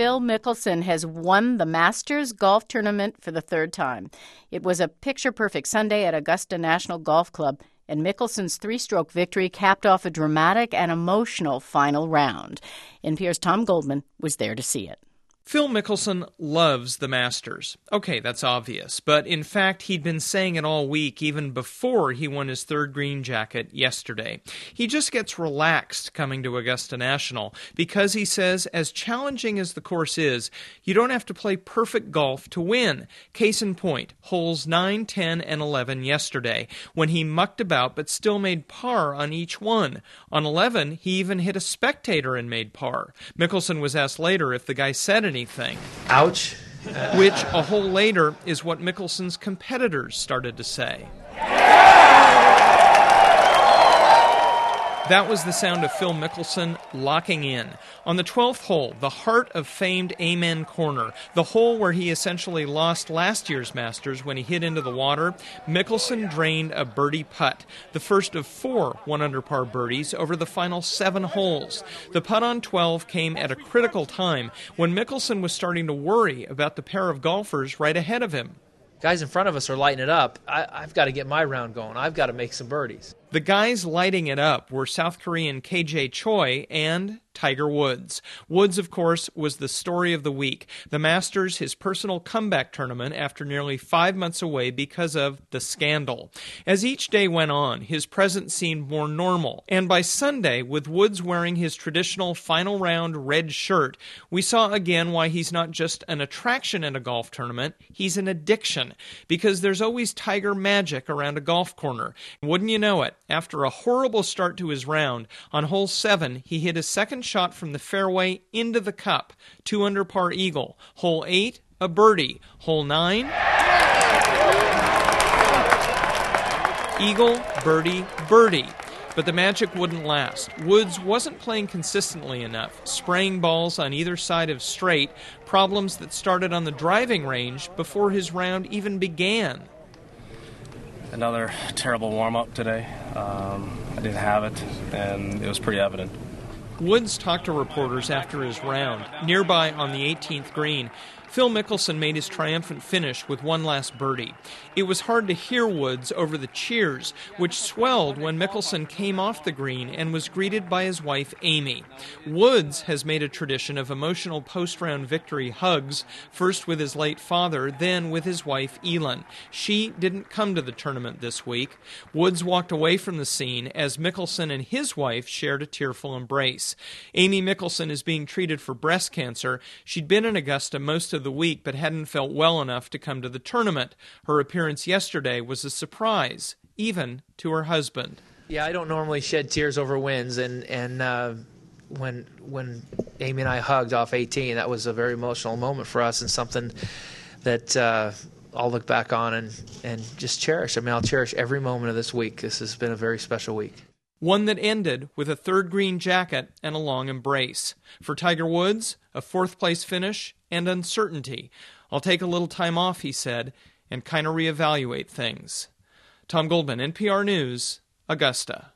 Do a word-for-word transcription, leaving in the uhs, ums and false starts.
Phil Mickelson has won the Masters Golf Tournament for the third time. It was a picture-perfect Sunday at Augusta National Golf Club, and Mickelson's three-stroke victory capped off a dramatic and emotional final round. N P R's Tom Goldman was there to see it. Phil Mickelson loves the Masters. Okay, that's obvious, but in fact, he'd been saying it all week, even before he won his third green jacket yesterday. He just gets relaxed coming to Augusta National because he says, as challenging as the course is, you don't have to play perfect golf to win. Case in point, holes nine, ten, and eleven yesterday, when he mucked about but still made par on each one. On eleven, he even hit a spectator and made par. Mickelson was asked later if the guy said anything. Anything. Ouch. Which, a hole later, is what Mickelson's competitors started to say. That was the sound of Phil Mickelson locking in. On the twelfth hole, the heart of famed Amen Corner, the hole where he essentially lost last year's Masters when he hit into the water, Mickelson drained a birdie putt, the first of four one-under-par birdies over the final seven holes. The putt on twelve came at a critical time when Mickelson was starting to worry about the pair of golfers right ahead of him. Guys in front of us are lighting it up. I, I've got to get my round going. I've got to make some birdies. The guys lighting it up were South Korean K J Choi and Tiger Woods. Woods, of course, was the story of the week. The Masters, his personal comeback tournament after nearly five months away because of the scandal. As each day went on, his presence seemed more normal. And by Sunday, with Woods wearing his traditional final round red shirt, we saw again why he's not just an attraction in a golf tournament, he's an addiction. Because there's always Tiger magic around a golf corner. Wouldn't you know it? After a horrible start to his round, on hole seven, he hit his second shot from the fairway into the cup, two under par eagle. Hole eight, a birdie. Hole nine, eagle, birdie, birdie. But the magic wouldn't last. Woods wasn't playing consistently enough, spraying balls on either side of straight, problems that started on the driving range before his round even began. Another terrible warm-up today. Um, I didn't have it, and it was pretty evident. Woods talked to reporters after his round. Nearby on the eighteenth green, Phil Mickelson made his triumphant finish with one last birdie. It was hard to hear Woods over the cheers, which swelled when Mickelson came off the green and was greeted by his wife, Amy. Woods has made a tradition of emotional post-round victory hugs, first with his late father, then with his wife, Elin. She didn't come to the tournament this week. Woods walked away from the scene as Mickelson and his wife shared a tearful embrace. Amy Mickelson is being treated for breast cancer. She'd been in Augusta most of the week but hadn't felt well enough to come to the tournament. Her appearance yesterday was a surprise, even to her husband. Yeah, I don't normally shed tears over wins, and and uh, when when Amy and I hugged off eighteen, that was a very emotional moment for us and something that uh, I'll look back on and, and just cherish. I mean, I'll cherish every moment of this week. This has been a very special week. One that ended with a third green jacket and a long embrace. For Tiger Woods, a fourth-place finish and uncertainty. I'll take a little time off, he said, and kind of reevaluate things. Tom Goldman, N P R News, Augusta.